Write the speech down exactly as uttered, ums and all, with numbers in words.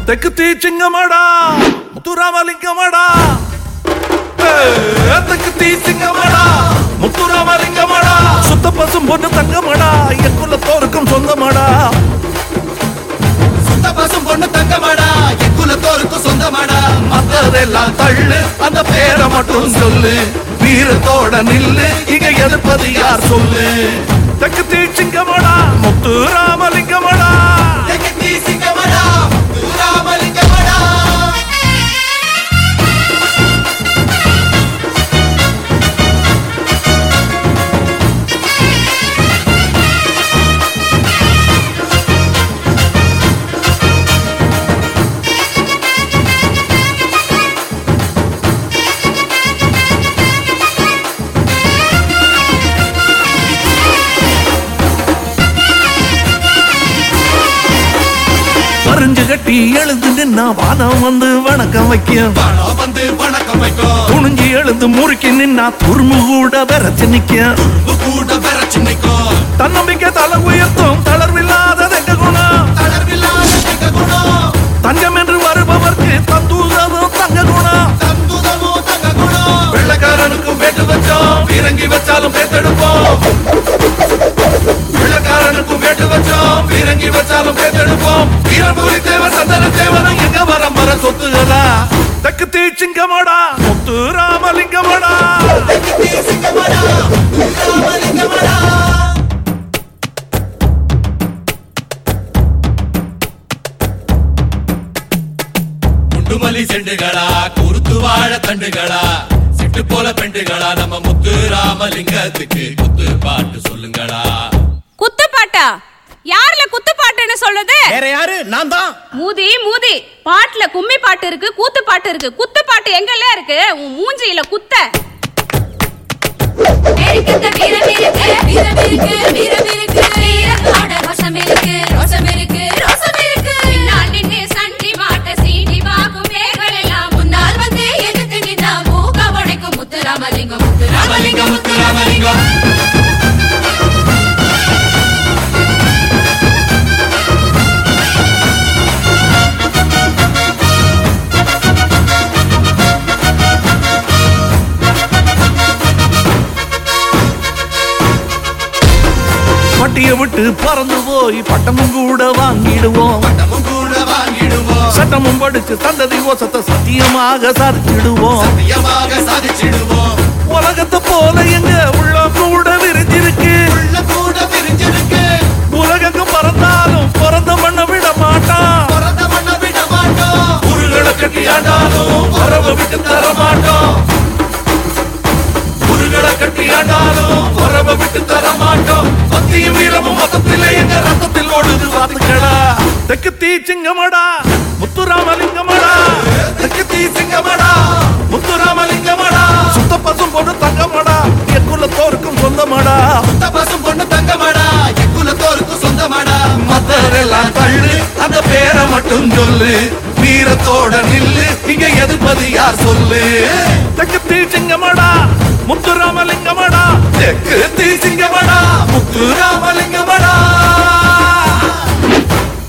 தெக்கு தீச்சிங்கமாடா முத்துராமலிங்கமாடா தெக்கு தீச்சிங்கமாடா முத்துராமலிங்கமாடா சுத்த பசும் பொண்ணு தங்கமாடா என் குலத்தோருக்கும் சொந்தமாடா சுத்த பசும் பொண்ணு தங்கமாடா என் குலத்தோருக்கும் சொந்தமாடா மத்ததெல்லாம் தள்ளு அந்த பேரை மட்டும் சொல்லு வீரத்தோட நில்லு இங்க எதிர்ப்பது யார் சொல்லு தெக்கு தீச்சிங்கமாடா முத்துராமலிங்கமாடா தெக்கு தீச்சிங்கமாடா முத்துராமலிங்கமாடா பறிஞ்சு கட்டி எழுந்து நின்னா வானம் வந்து வணக்கம் வைக்கும் வானம் வந்து வணக்கம் வைக்கும் துணிஞ்சு எழுந்து முறுக்கி நின்னா துரும்பு கூட விரைச்சு நிக்கும் துரும்பு கூட விரைச்சு நிக்கும் தன்னம்பிக்கை தலை உயர்த்தும் தளர்வில்லாத எங்க குணம் தளர்வில்லாத எங்க குணம் தங்கம் என்று வருபவர்க்கு தந்துதவும் தங்க குணம் தந்துதவும் தங்க குணம் வெள்ளக்காரனுக்கும் வேட்டு வச்சோம் பீரங்கி வச்சாலும் பேத்தெடுப்போம் வெள்ளக்காரனுக்கும் வேட்டு வச்சோம் பீரங்கி வச்சாலும் பேத்தெடுப்போம் வீரபூரி தேவன் சந்தன தேவனும் எங்க வரம் வர சொத்துகளா தெக்கு தீச்சிங்கமாடா முத்துராமலிங்கமாடா தெக்கு தீச்சிங்கமாடா முத்துராமலிங்கமாடா முண்டுமல்லி செண்டுகளா குருத்து வாழ தண்டுகளா சிட்டு போல பெண்டுகளா நம்ம முத்து ராமலிங்கத்துக்கு குத்து பாட்டு சொல்லுங்களா குத்து பாட்டா யாருல குத்து பாட்டுன்னு சொல்லுது வேற யாரு நான் தான் மூதி மூதி பாட்டுல கும்மி பாட்டு இருக்கு கூத்து பாட்டு இருக்கு குத்து பாட்டு எங்கல்ல இருக்கு உன் மூஞ்சியில குத்த மேற்கிட்ட வீரம் இருக்கு வீரம் இருக்கு வீரம் இருக்கு வீரத்தோட ரோஷம் இருக்கு ரோஷம் இருக்கு ரோஷம் இருக்கு நான் நின்னு சண்டி மாட்ட சீண்டி வாக்கும் மேகள் எல்லாம் முன்னால் வந்து எதிர்த்து நின்னா மூக்க உடைக்கும் முத்துராமலிங்கம் முத்துராமலிங்கம் முத்துராமலிங்கம் பட்டிய விட்டு பறந்து போய் பட்டமும் கூட வாங்கிடுவோம் பட்டமும் கூட வாங்கிடுவோம் சட்டமும் படிச்சு சந்ததி ஓசத்தை சத்தியமாக சாதிச்சிடுவோம் சத்தியமாக சாதிச்சிடுவோம் உலகத்தை போல எங்க உள்ள கூட விரிஞ்சிருக்கு உள்ள கூட விரிஞ்சிருக்கு உலகெங்கும் பறந்தாலும் பிறந்த மண்ண விட மாட்டான் பிறந்த மண்ண விட மாட்டோம் உருகளை கட்டி ஆண்டாலும் வரவை விட்டு தர மாட்டோம் உருகளை கட்டி ஆண்டாலும் வரவை விட்டு தர மாட்டோம் பக்தியும் வீரமும் மொத்தத்திலே எங்க ரத்தத்தில் ஓடுது வாத்துக்களா தெக்கு தீச்சிங்கமாடா முத்துராமலிங்கமாடா தெக்கு தீச்சிங்கமாடா முத்துராமலிங்கமாடா சுத்த பசும் பொண்ணு தங்கமாடா என் குலத்தோருக்கும் சொந்தமாடா சுத்த பசும் பொண்ணு தங்கமாடா என் குலத்தோருக்கும் சொந்தமாடா மத்தரெல்லாம் தள்ளு அந்த பேரை மட்டும் சொல்லு வீரத்தோட நில்லு இங்க எதிர்ப்பது யார் சொல்லு தெக்கு தீச்சிங்கமாடா முத்துராமலிங்கமாடா தெக்கு தீச்சிங்கமாடா முத்துராமலிங்கமாடா